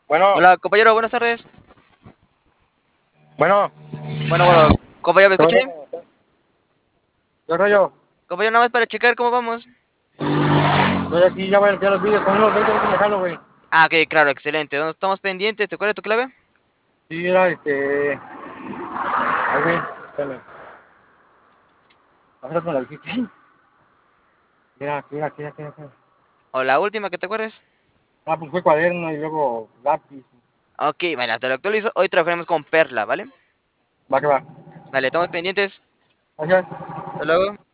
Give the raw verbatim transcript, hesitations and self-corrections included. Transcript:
Bueno, Hola, compañero, buenas tardes. bueno, Bueno, bueno, compañero, ¿me ¿qué escucha rollo? bien? ¿Qué rollo? Compañero, nada más para checar cómo vamos. Estoy aquí, ya voy a limpiar los vídeos con unos veinte minutos dejarlo, güey. Ah, ok, claro, excelente. ¿Dónde estamos pendientes? ¿Te acuerdas tu clave? Sí, era este. Ay, güey, espérame. Ahora con la dijiste. Mira, mira, mira, mira, mira. O la última que te acuerdes. Ah, pues fue cuaderno y luego lápiz. Ok, vale, te lo actualizo. Hoy trabajaremos con Perla, ¿vale? Va que va. Vale, estamos pendientes. Gracias. Hasta luego.